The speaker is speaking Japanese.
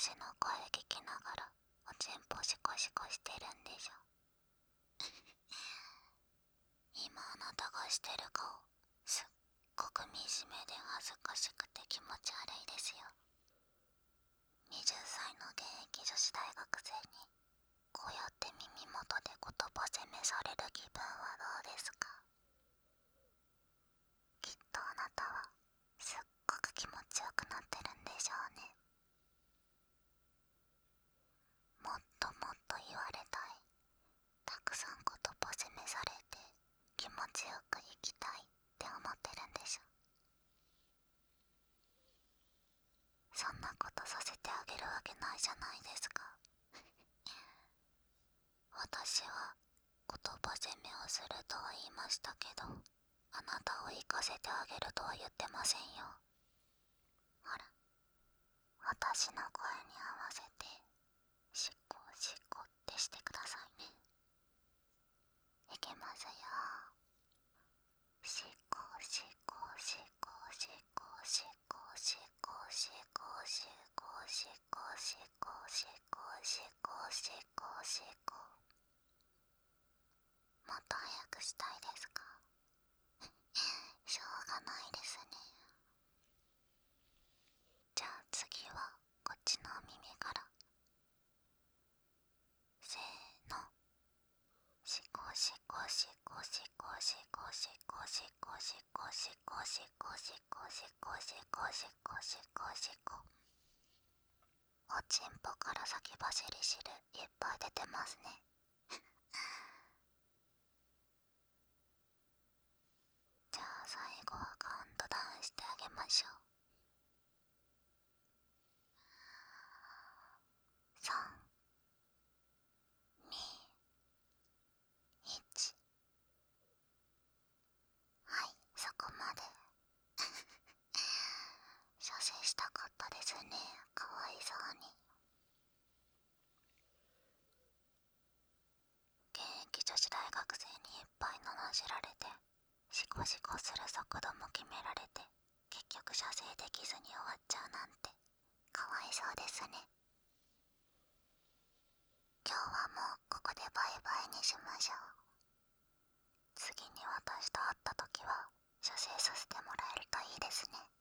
私の声聞きながらおちんぽシコシコしてるんでしょ。今あなたがしてる顔、すっごく惨めで恥ずかしくて気持ち悪いですよ。20歳の現役女子大学生にこうやって耳元で言葉責めされる気分はどうですか？きっとあなたはすっごく気持ちよくなってるんでしょうね。もっともっと言われたい、たくさん言葉責めされて気持ちよく生きたいって思ってるんでしょ。そんなことさせてあげるわけないじゃないですか。私は言葉責めをするとは言いましたけど、あなたを生かせてあげるとは言ってませんよ。ほら、私の声に合わせてしっこしっこってしてくださいね。いきますよ。しっこしっこしっこしっこしっこしっこしっこしっこしっこしっこしっこしっこしっこしっこ。もっと早くしたいですか？しょうがないですね。じゃあ次はこっちの耳から。せーの。しこしこしこしこしこしこしこしこしこしこしこしこしこしこしこしこ。おちんぽから先走り汁いっぱい出てますね。じゃあ最後はカウントダウンしてあげましょう。3、2、1。はい、そこまで。射精したかったですね、かわいそうに。現役女子大学生にいっぱい罵られて、シコシコする速度も決められて、結局射精できずに終わっちゃうなんてかわいそうですね。今日はもうここでバイバイにしましょう。次に私と会った時は射精させてもらえるといいですね。